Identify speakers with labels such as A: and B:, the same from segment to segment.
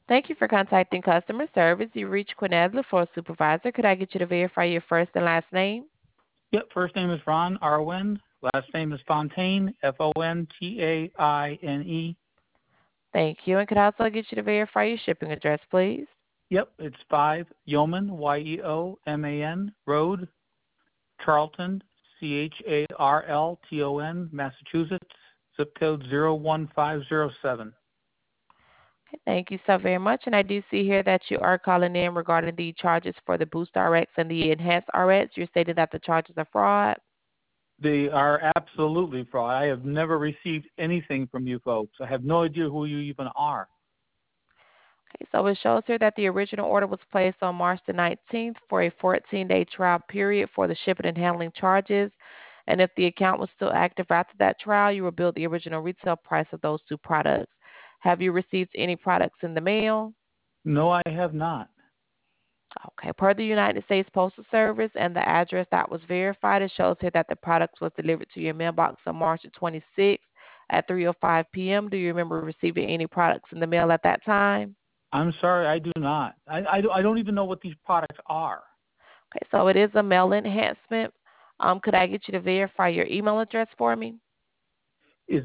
A: Thank you for contacting customer service. You reached Quinella for a supervisor. Could I get you to verify your first and last name?
B: Yep, first name is Ron Arwen. Last name is Fontaine, Fontaine.
A: Thank you. And could I also get you to verify your shipping address, please?
B: Yep, it's 5 Yeoman, Yeoman Road, Charlton, Charlton, Massachusetts, zip code 01507.
A: Okay, thank you so very much. And I do see here that you are calling in regarding the charges for the Boost RX and the Enhanced RX. You're stating that the charges are fraud.
B: They are absolutely fraud. I have never received anything from you folks. I have no idea who you even are.
A: Okay, so it shows here that the original order was placed on March the 19th for a 14-day trial period for the shipping and handling charges. And if the account was still active after that trial, you will bill the original retail price of those two products. Have you received any products in the mail?
B: No, I have not.
A: Okay, per the United States Postal Service and the address that was verified, it shows here that the product was delivered to your mailbox on March the 26th at 3:05 p.m. Do you remember receiving any products in the mail at that time?
B: I'm sorry, I do not. I don't even know what these products are.
A: Okay, so it is a mail enhancement. Could I get you to verify your email address for me?
B: It's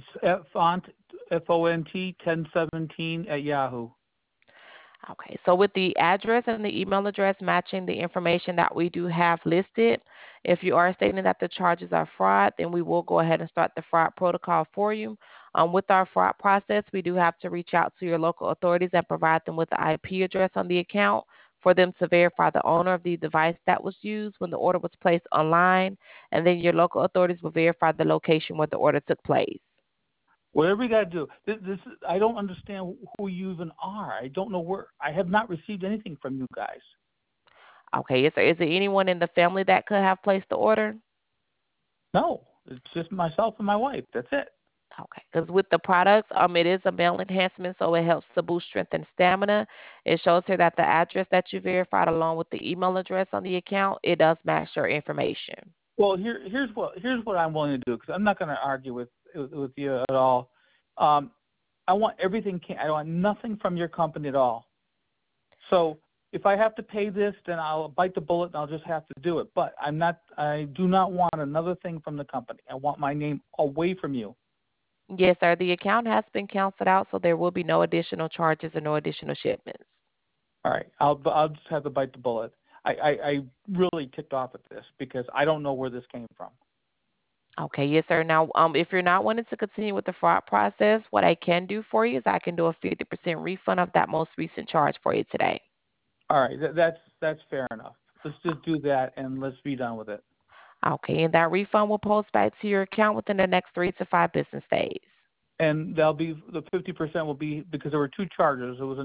B: Font 1017 at Yahoo.
A: Okay, so with the address and the email address matching the information that we do have listed, if you are stating that the charges are fraud, then we will go ahead and start the fraud protocol for you. With our fraud process, we do have to reach out to your local authorities and provide them with the IP address on the account for them to verify the owner of the device that was used when the order was placed online, and then your local authorities will verify the location where the order took place.
B: Whatever you got to do. I don't understand who you even are. I don't know where. I have not received anything from you guys.
A: Okay, is there anyone in the family that could have placed the order?
B: No, it's just myself and my wife. That's it.
A: Okay, because with the products, it is a male enhancement, so it helps to boost strength and stamina. It shows here that the address that you verified, along with the email address on the account, it does match your information.
B: Well, here's what I'm willing to do because I'm not going to argue with you at all. I want everything. I want nothing from your company at all. So if I have to pay this, then I'll bite the bullet and I'll just have to do it. But I'm not. I do not want another thing from the company. I want my name away from you.
A: Yes, sir. The account has been canceled out, so there will be no additional charges or no additional shipments.
B: All right. I'll just have to bite the bullet. I really ticked off at this because I don't know where this came from.
A: Okay, yes, sir. Now, if you're not wanting to continue with the fraud process, what I can do for you is I can do a 50% refund of that most recent charge for you today.
B: All right. That's fair enough. Let's just do that and let's be done with it.
A: Okay, and that refund will post back to your account within the next 3 to 5 business days.
B: And that'll be the 50% will be because there were two charges. It was a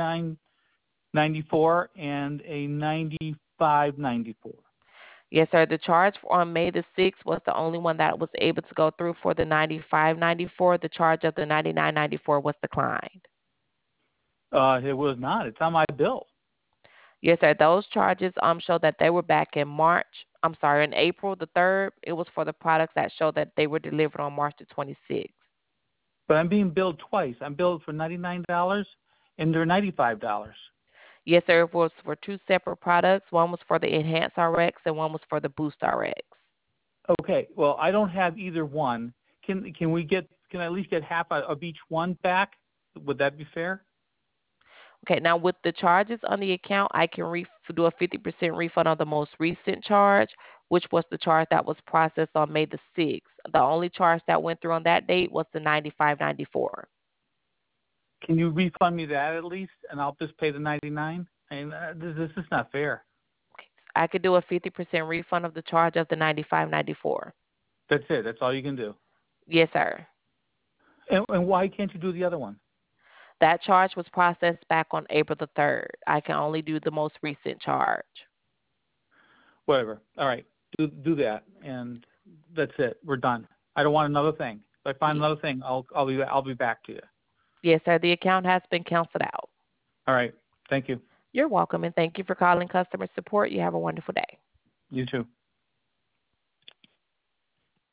B: 99.94 and a 95.94.
A: Yes, sir. The charge on May the 6th was the only one that was able to go through for the 95.94. The charge of the 99.94 was declined.
B: It was not. It's on my bill.
A: Yes, sir. Those charges show that they were back in March. I'm sorry, in April the 3rd. It was for the products that show that they were delivered on March the 26th.
B: But I'm being billed twice. I'm billed for $99 and they're $95.
A: Yes, sir. It was for two separate products. One was for the Enhanced RX and one was for the Boost RX.
B: Okay. Well, I don't have either one. Can I at least get half of each one back? Would that be fair?
A: Okay, now with the charges on the account, I can do a 50% refund on the most recent charge, which was the charge that was processed on May the 6th. The only charge that went through on that date was the 95.94.
B: Can you refund me that at least, and I'll just pay the 99? And this is not fair.
A: I could do a 50% refund of the charge of the 95.94.
B: That's it. That's all you can do.
A: Yes, sir.
B: And why can't you do the other one?
A: That charge was processed back on April the 3rd. I can only do the most recent charge.
B: Whatever. All right. Do that, and that's it. We're done. I don't want another thing. If I find another thing, I'll be back to you.
A: Yes, sir. The account has been canceled out.
B: All right. Thank you.
A: You're welcome, and thank you for calling customer support. You have a wonderful day.
B: You too.